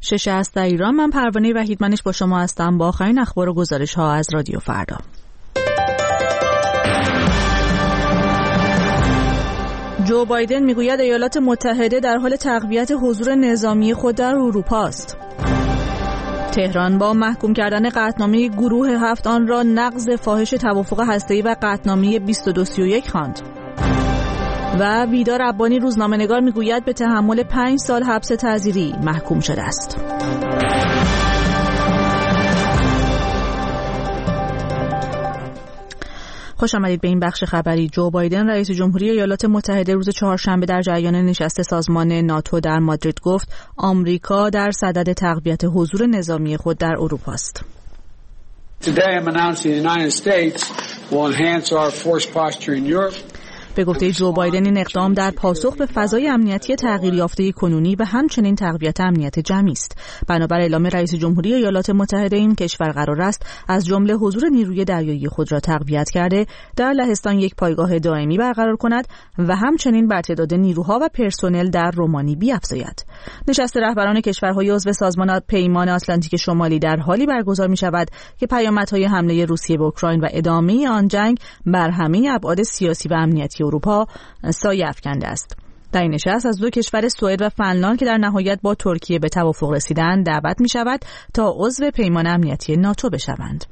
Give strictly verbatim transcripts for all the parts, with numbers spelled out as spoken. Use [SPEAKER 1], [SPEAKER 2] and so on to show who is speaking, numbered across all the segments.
[SPEAKER 1] شش است در ایران. من پروانه وحیدمنش با شما هستم با آخرین اخبار و گزارش ها از رادیو فردا. جو بایدن میگوید ایالات متحده در حال تقویت حضور نظامی خود در اروپا است. تهران با محکوم کردن قطعنامه گروه هفت آن را نقض فاحش توافق هسته‌ای و قطعنامه بیست و دو سی و یک خواند. و ویدا ربانی روزنامه‌نگار میگوید به تحمل پنج سال حبس تعزیری محکوم شده است. خوش آمدید به این بخش خبری. جو بایدن رئیس جمهوری ایالات متحده روز چهارشنبه در جریان نشست سازمان ناتو در مادرید گفت آمریکا در صدد تقویت حضور نظامی خود در اروپا است.
[SPEAKER 2] Today I'm announcing the United States will enhance our force posture in Europe.
[SPEAKER 1] به گفته جو بایدن این اقدام در پاسخ به فضای امنیتی تغییر یافته کنونی و همچنین تقویت امنیت جمعی است. بنابر اعلام رئیس جمهوری ایالات متحده این کشور قرار است از جمله حضور نیروی دریایی خود را تقویت کرده در لهستان یک پایگاه دائمی برقرار کند و همچنین بر تعداد نیروها و پرسنل در رومانی بیفزاید. نشست رهبران کشورهای عضو سازمان پیمان آتلانتیک شمالی در حالی برگزار می شود که پیامدهای حمله روسیه به اوکراین و ادامه آن جنگ بر همه ابعاد سیاسی و امنیتی اروپا سایه افکنده است. در این نشست از دو کشور سوئد و فنلاند که در نهایت با ترکیه به توافق رسیدند دعوت می شود تا عضو پیمان امنیتی ناتو بشوند.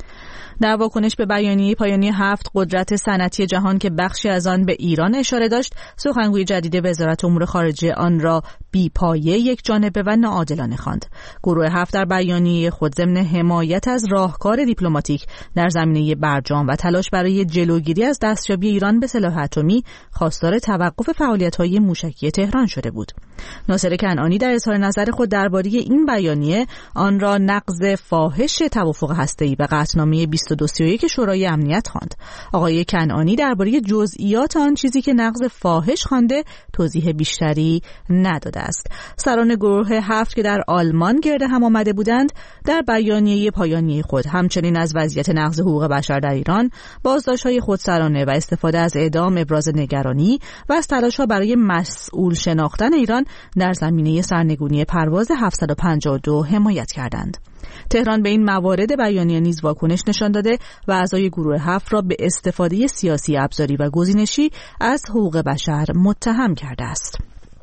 [SPEAKER 1] در واکنش به بیانیه پایانی هفت قدرت صنعتی جهان که بخشی از آن به ایران اشاره داشت، سخنگوی جدید وزارت امور خارجه آن را بی‌پایه، یک جانبه و ناعادلانه خواند. گروه هفت در بیانیه خود ضمن حمایت از راهکار دیپلماتیک در زمینه برجام و تلاش برای جلوگیری از دستیابی ایران به سلاح اتمی خواستار توقف فعالیت‌های موشکی تهران شده بود. ناصر کنعانی در اظهار نظر خود درباره این بیانیه آن را نقض فاحش توافق هسته‌ای و قطعنامه بیست و دو سی و یک شورای امنیت خواند. آقای کنعانی درباره جزئیات آن چیزی که نقض فاحش خوانده توضیح بیشتری نداده است. سران گروه هفت که در آلمان گرد هم آمده بودند در بیانیه پایانی خود همچنین از وضعیت نقض حقوق بشر در ایران، بازداشت‌های خودسرانه و استفاده از اعدام ابراز نگرانی و از تلاش‌ها برای مسئول شناختن ایران در زمینه سرنگونی پرواز هفتصد و پنجاه و دو حمایت کردند. تهران به این موارد بیانیه نیز واکنش نشان داده و اعضای گروه هفت را به استفاده سیاسی ابزاری و گزینشی از حقوق بشر متهم کرده است.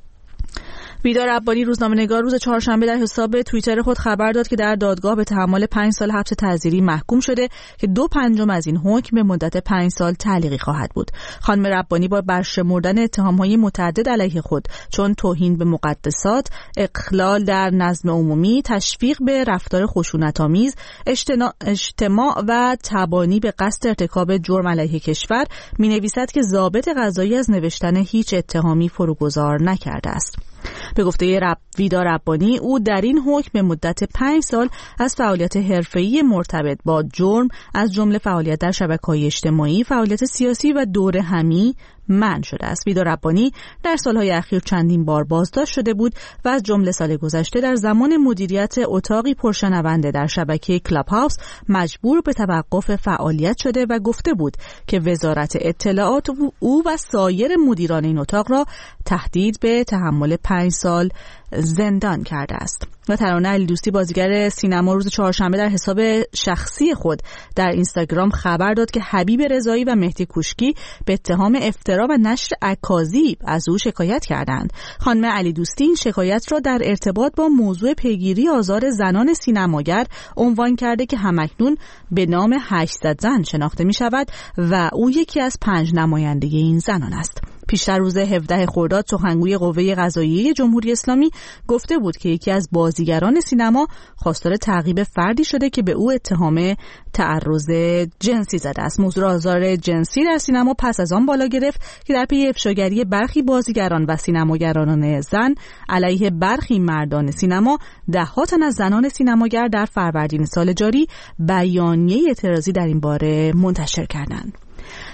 [SPEAKER 1] ویدا ربانی روزنامه‌نگار روز چهارشنبه در حساب توییتر خود خبر داد که در دادگاه به تحمل پنج سال حبس تعزیری محکوم شده که دو پنجم از این حکم به مدت پنج سال تعلیقی خواهد بود. خانم ربانی با برشمردن اتهام‌های متعدد علیه خود چون توهین به مقدسات، اخلال در نظم عمومی، تشویق به رفتار خشونت‌آمیز، اجتماع و تبانی به قصد ارتکاب جرم علیه کشور می‌نویسد که ضابط قضایی از نوشتن هیچ اتهامی فروگذار نکرده است. به گفته رب ویدا ربانی او در این حکم به مدت پنج سال از فعالیت حرفه‌ای مرتبط با جرم از جمله فعالیت در شبکه‌های اجتماعی، فعالیت سیاسی و دوره همی منع شده است. ویدا ربانی در سالهای اخیر چندین بار بازداشت شده بود و از جمله سال گذشته در زمان مدیریت اتاقی پرشنونده در شبکه کلاب هاوس مجبور به توقف فعالیت شده و گفته بود که وزارت اطلاعات او و سایر مدیران این اتاق را تهدید به تحمل پنج سال زندان کرده است. و ترانه علیدوستی بازیگر سینما روز چهارشنبه در حساب شخصی خود در اینستاگرام خبر داد که حبیب رضایی و مهدی کوشکی به اتهام افترا و نشر اکاذیب از او شکایت کردند. خانم علیدوستی این شکایت را در ارتباط با موضوع پیگیری آزار زنان سینماگر عنوان کرده که همکنون به نام هشتصد زن شناخته می شود و او یکی از پنج نماینده این زنان است. پیشتر روز هفدهم خرداد سخنگوی قوه قضاییه جمهوری اسلامی گفته بود که یکی از بازیگران سینما خواستار تعقیب فردی شده که به او اتهام تعرض جنسی زده است. موضوع آزار جنسی در سینما پس از آن بالا گرفت که در پی افشاگری برخی بازیگران و سینماگران زن علیه برخی مردان سینما، ده‌ها تن از زنان سینماگر در فروردین سال جاری بیانیه اعتراضی در این باره منتشر کردند.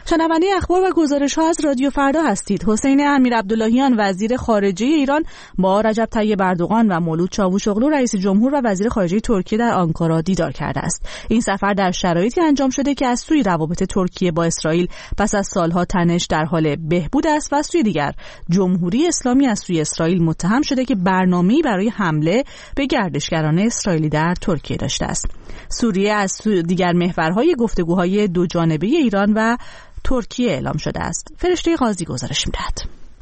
[SPEAKER 1] شنونده اخبار و گزارش‌ها از رادیو فردا هستید. حسین امیرعبداللهیان وزیر خارجه ایران با رجب طیب اردوغان و مولود چاوشوغلو رئیس جمهور و وزیر خارجه ترکیه در آنکارا دیدار کرده است. این سفر در شرایطی انجام شده که از سوی روابط ترکیه با اسرائیل پس از سالها تنش در حال بهبود است و از سوی دیگر جمهوری اسلامی از سوی اسرائیل متهم شده که برنامه‌ای برای حمله به گردشگران اسرائیلی در ترکیه داشته است. سوریه از سوی دیگر محورهای گفتگوهای دو جانبه ایران و ترکیه اعلام شده است. فرشته قاضی گزارش می‌دهد.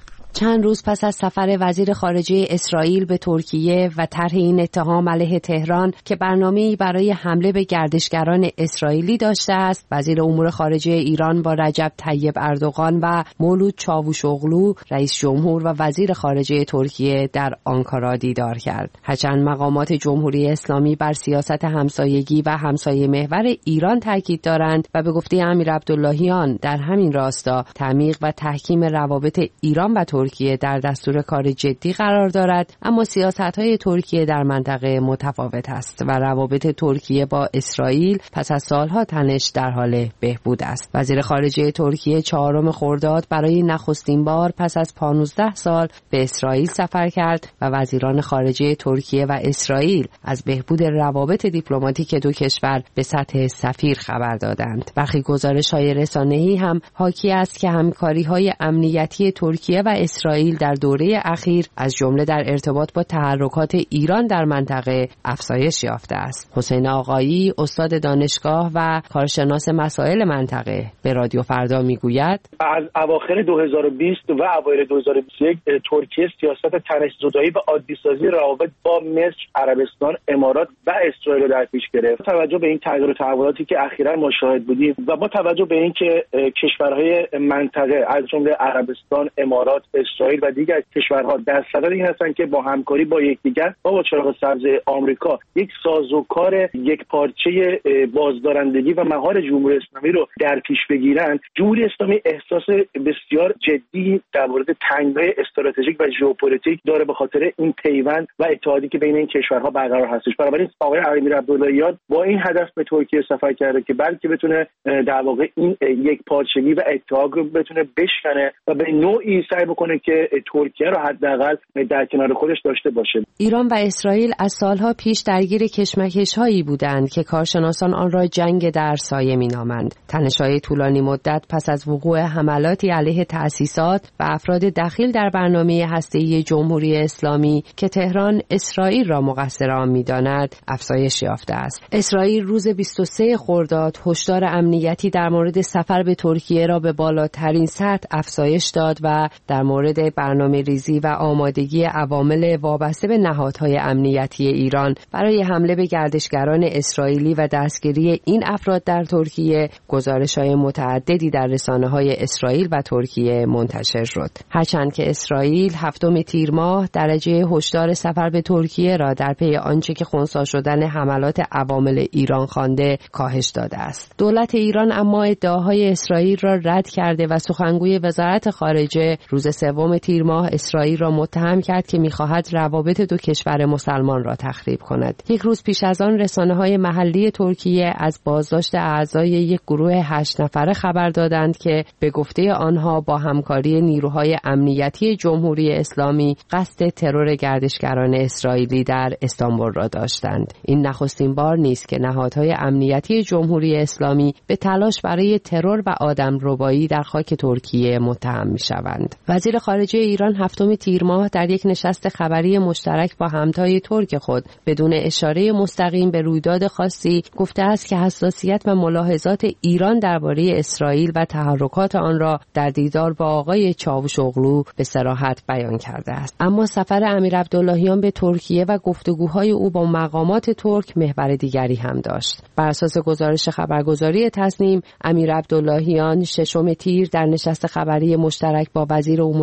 [SPEAKER 3] چند روز پس از سفر وزیر خارجه اسرائیل به ترکیه و طرح این اتهام علیه تهران که برنامه‌ای برای حمله به گردشگران اسرائیلی داشته است، وزیر امور خارجه ایران با رجب طیب اردوغان و مولود چاوشوغلو رئیس جمهور و وزیر خارجه ترکیه در آنکارا دیدار کرد. هرچند مقامات جمهوری اسلامی بر سیاست همسایگی و همسایه محور ایران تاکید دارند و به گفته امیرعبداللهیان در همین راستا تعمیق و تحکیم روابط ایران و ترکیه ترکیه در دستور کار جدی قرار دارد، اما سیاست‌های ترکیه در منطقه متفاوت است و روابط ترکیه با اسرائیل پس از سالها تنش در حال بهبود است. وزیر خارجه ترکیه چهارم خرداد برای نخستین بار پس از پانزده سال به اسرائیل سفر کرد و وزیران خارجه ترکیه و اسرائیل از بهبود روابط دیپلماتیک دو کشور به سطح سفیر خبر دادند. برخی گزارش‌های رسانه‌ای هم حاکی است که همکاری‌های امنیتی ترکیه و اسرائیل در دوره اخیر از جمله در ارتباط با تحرکات ایران در منطقه افزایش یافته است. حسین آقایی استاد دانشگاه و کارشناس مسائل منطقه به رادیو فردا میگوید
[SPEAKER 4] از اواخر دو هزار و بیست و اوایل دو هزار و بیست و یک ترکیه سیاست تنش زدایی و عادی سازی روابط با مصر، عربستان، امارات و اسرائیل رو در پیش گرفت. با توجه به این تغییر و تحولاتی که اخیراً ما شاهد بودیم و با توجه به اینکه کشورهای منطقه از جمله عربستان، امارات، اسرائیل و دیگر کشورها در صدد این هستند که با همکاری با یکدیگر و با چراغ سبز آمریکا یک سازوکار یک پارچه بازدارندگی و مهار جمهوری اسلامی رو در پیش بگیرند. جمهوری اسلامی احساس بسیار جدی در مورد تنگنای استراتژیک و ژئوپلیتیک داره به خاطر این پیوند و اتحادی که بین این کشورها برقرار هستش. بنابراین آقای امیرعبداللهیان با این هدف به ترکیه سفر کرده که بلکه بتونه در واقع این یک پارچگی و اتحاد رو بتونه بشکنه و به نوعی سعی بکنه که ترکیه رو حداقل در کنار خودش داشته باشه.
[SPEAKER 3] ایران و اسرائیل از سالها پیش درگیر کشمکش‌هایی بودند که کارشناسان آن را جنگ در سایه می‌نامند. تنش‌های طولانی مدت پس از وقوع حملاتی علیه تأسیسات و افراد دخیل در برنامه هسته‌ای جمهوری اسلامی که تهران اسرائیل را مقصر آن می‌داند، افزایش یافته است. اسرائیل روز بیست و سوم خرداد هشدار امنیتی در مورد سفر به ترکیه را به بالاترین سطح افزایش داد و در مورد برنامه ریزی و آمادگی عوامل وابسته به نهادهای امنیتی ایران برای حمله به گردشگران اسرائیلی و دستگیری این افراد در ترکیه گزارش‌های متعددی در رسانه‌های اسرائیل و ترکیه منتشر شد. هرچند که اسرائیل هفتم تیر ماه درجه هشدار سفر به ترکیه را در پی آنچه که خنثی شدن حملات عوامل ایران خوانده کاهش داده است. دولت ایران اما ادعاهای اسرائیل را رد کرده و سخنگوی وزارت خارجه روز سوم تیر ماه اسرائیل را متهم کرد که می‌خواهد روابط دو کشور مسلمان را تخریب کند. یک روز پیش از آن رسانه‌های محلی ترکیه از بازداشت اعضای یک گروه هشت نفره خبر دادند که به گفته آنها با همکاری نیروهای امنیتی جمهوری اسلامی قصد ترور گردشگران اسرائیلی در استانبول را داشتند. این نخستین بار نیست که نهادهای امنیتی جمهوری اسلامی به تلاش برای ترور و آدمربایی در خاک ترکیه متهم می‌شوند. وزیر خارجه ایران هفتم تیر ماه در یک نشست خبری مشترک با همتای ترک خود بدون اشاره مستقیم به رویداد خاصی گفته است که حساسیت و ملاحظات ایران درباره اسرائیل و تحرکات آن را در دیدار با آقای چاوشوغلو به صراحت بیان کرده است. اما سفر امیرعبداللهیان به ترکیه و گفتگوهای او با مقامات ترک محور دیگری هم داشت. بر اساس گزارش خبرگزاری تصنیم، امیرعبداللهیان ششم تیر در نشست خبری مشترک با وزیر امور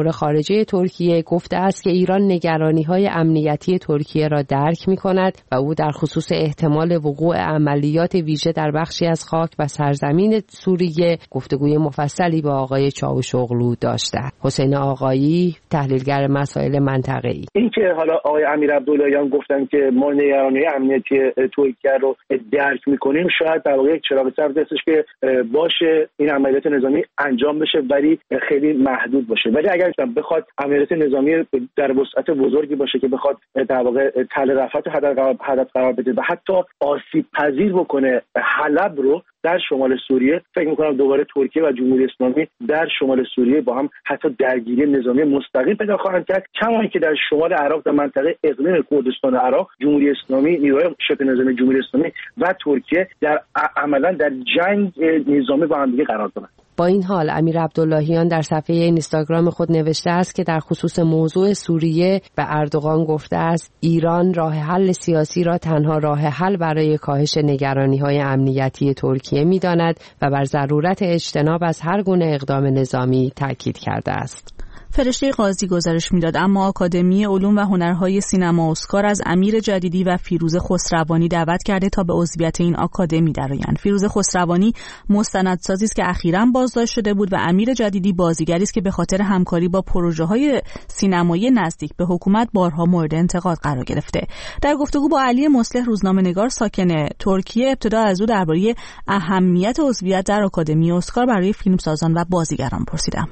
[SPEAKER 3] امور خارجه ترکیه گفته است که ایران نگرانی‌های امنیتی ترکیه را درک می‌کند و او در خصوص احتمال وقوع عملیات ویژه در بخشی از خاک و سرزمین سوریه گفتگوی مفصلی با آقای چاوشوغلو داشته. حسین آقایی، تحلیلگر مسائل منطقه‌ای:
[SPEAKER 4] این که حالا آقای امیر عبداللهیان گفتن که ما نگرانی امنیتی ترکیه رو درک می‌کنیم، شاید در واقع یک چراغ سبز هستش که باشه این عملیات نظامی انجام بشه ولی خیلی محدود باشه. ولی اگر بخواد عملیات نظامی در وسعت بزرگی باشه که بخواد در واقع تل رفعت هدف قرار بده و حتی آسیب پذیر بکنه حلب رو در شمال سوریه، فکر می‌کنم دوباره ترکیه و جمهوری اسلامی در شمال سوریه با هم حتی درگیری نظامی مستقیم پیدا خواهند کرد. کما اینکه در شمال عراق در منطقه اقلیم کردستان عراق جمهوری اسلامی، نیروهای شبه نظامی جمهوری اسلامی و ترکیه در عملاً در جنگ نظامی با هم دیگه قرار دارند.
[SPEAKER 3] با این حال امیر عبداللهیان در صفحه اینستاگرام خود نوشته است که در خصوص موضوع سوریه به اردوغان گفته است ایران راه حل سیاسی را تنها راه حل برای کاهش نگرانی‌های امنیتی ترکیه می‌داند و بر ضرورت اجتناب از هر گونه اقدام نظامی تاکید کرده است.
[SPEAKER 1] فرشته قاضی گزارش میداد اما آکادمی علوم و هنرهای سینما اسکار از امیر جدیدی و فیروز خسروانی دعوت کرده تا به عضویت این آکادمی درآیند. فیروز خسروانی مستندسازی است که اخیراً بازداشت شده بود و امیر جدیدی بازیگری است که به خاطر همکاری با پروژه‌های سینمایی نزدیک به حکومت بارها مورد انتقاد قرار گرفته. در گفتگو با علی مصلح روزنامه‌نگار ساکن ترکیه ابتدا از او درباره اهمیت عضویت در آکادمی اسکار برای فیلمسازان و بازیگران پرسیدم.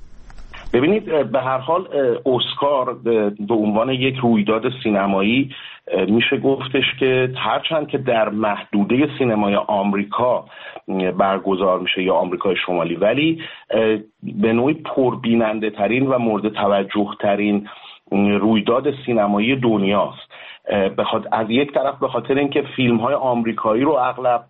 [SPEAKER 5] ببینید، به هر حال اسکار به عنوان یک رویداد سینمایی میشه گفتش که هرچند که در محدوده سینمای آمریکا برگزار میشه یا آمریکای شمالی، ولی به نوعی پربیننده ترین و مورد توجه ترین رویداد سینمایی دنیاست. بخاطر از یک طرف به خاطر اینکه فیلم های آمریکایی رو اغلب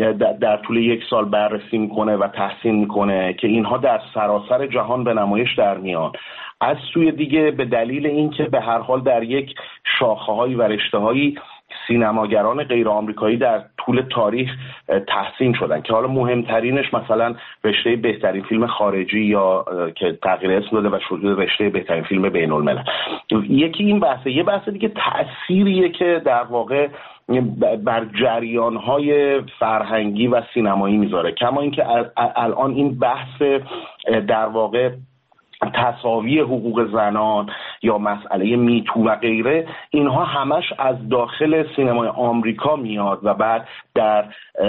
[SPEAKER 5] در طول یک سال بررسی میکنه و تحسین میکنه که اینها در سراسر جهان به نمایش در میان، از سوی دیگه به دلیل اینکه به هر حال در یک شاخه‌هایی و رشته‌هایی سینماگران غیر آمریکایی در طول تاریخ تحسین شدن که حالا مهمترینش مثلا رشته بهترین فیلم خارجی یا که تغییر اسم داده و شده رشته بهترین فیلم بین الملل. یکی این بحثه. یه بحث دیگه تأثیریه که در واقع بر جریان‌های فرهنگی و سینمایی میذاره، کما اینکه الان این بحث در واقع تساوی حقوق زنان یا مسئله میتو و غیره، اینها همش از داخل سینمای آمریکا میاد و بعد در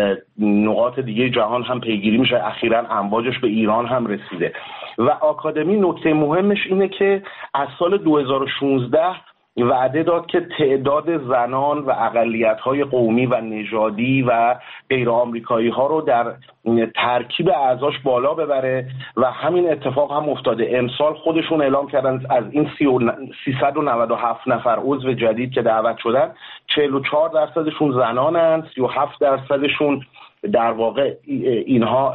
[SPEAKER 5] نقاط دیگه جهان هم پیگیری میشه. اخیراً امواجش به ایران هم رسیده و آکادمی نکته مهمش اینه که از سال دو هزار و شانزده وعده داد که تعداد زنان و اقلیت‌های قومی و نژادی و غیر آمریکایی ها رو در ترکیب اعضاش بالا ببره و همین اتفاق هم افتاده. امسال خودشون اعلام کردن از این سیصد و نود و هفت نفر عضو جدید که دعوت شدن، چهل و چهار درصدشون زنانن، سی و هفت درصدشون در واقع اینها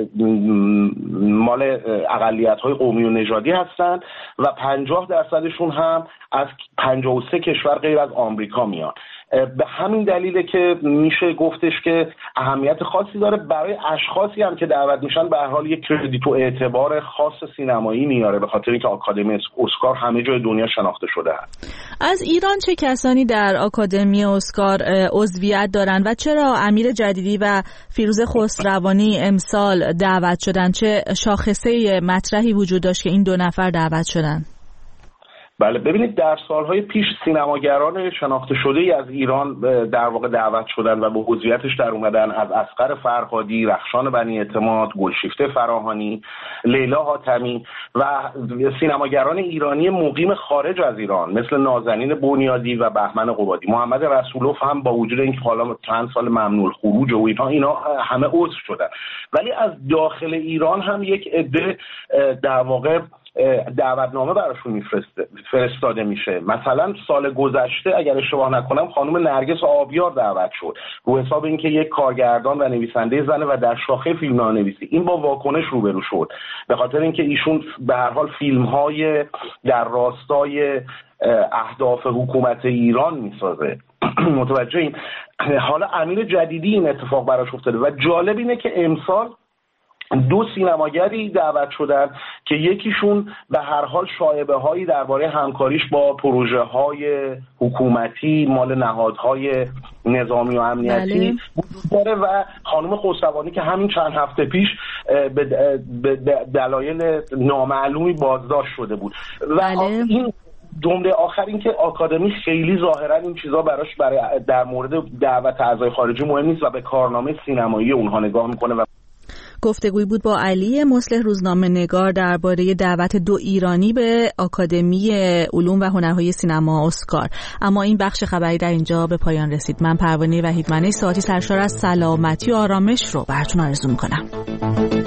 [SPEAKER 5] مال اقلیت‌های قومی و نژادی هستن و پنجاه درصدشون هم از پنجاه و سه کشور غیر از آمریکا میان. به همین دلیله که میشه گفتش که اهمیت خاصی داره برای اشخاصی هم که دعوت میشن. به هر حال یک کردیت و اعتبار خاص سینمایی میاره به خاطر اینکه آکادمی اسکار همه جای دنیا شناخته شده است.
[SPEAKER 1] از ایران چه کسانی در آکادمی اسکار عضویت دارند و چرا امیر جدیدی و فیروز خسروانی امسال دعوت شدن؟ چه شاخصه مطرحی وجود داشت که این دو نفر دعوت شدن؟
[SPEAKER 5] بله، ببینید، در سالهای پیش سینماگران شناخته شده‌ای از ایران در واقع دعوت شدن و به عضویتش در اومدن، از اصغر فرهادی، رخشان بنی اعتماد، گلشیفته فراهانی، لیلا حاتمی و سینماگران ایرانی مقیم خارج از ایران مثل نازنین بنیادی و بهمن قبادی. محمد رسولوف هم با وجود اینکه حالا چند سال ممنوع الخروج و اینها اینا همه عضو شدن، ولی از داخل ایران هم یک عده در واقع دعوتنامه براشون میفرسته فرستاده میشه. مثلا سال گذشته اگر اشتباه نکنم خانم نرگس آبیار دعوت شد رو حساب اینکه یک کارگردان و نویسنده زنه و در شاخه فیلمنامه‌نویسی. این با واکنش روبرو شد به خاطر اینکه ایشون به هر حال فیلم‌های در راستای اهداف حکومت ایران میسازه. متوجه این؟ حالا امیر جدیدی این اتفاق براش افتاده و جالب اینه که امسال دو سینماگری دعوت شدن که یکیشون به هر حال شایبه هایی درباره همکاریش با پروژه های حکومتی مال نهادهای نظامی و امنیتی وجود داره و خانم خسروانی که همین چند هفته پیش به دلایل نامعلومی بازداشت شده بود و
[SPEAKER 1] بله.
[SPEAKER 5] این جمله آخر این که آکادمی خیلی ظاهرا این چیزا براش برای در مورد دعوت اعضای خارجی مهم نیست و به کارنامه سینمایی اونها نگاه میکنه. و
[SPEAKER 1] گفتگوی بود با علی مصلح روزنامه نگار درباره دعوت دو ایرانی به آکادمی علوم و هنرهای سینما اسکار. اما این بخش خبری در اینجا به پایان رسید. من پروانه وحیدمنه ساعتی سرشار از سلامتی و آرامش رو براتون آرزو میکنم.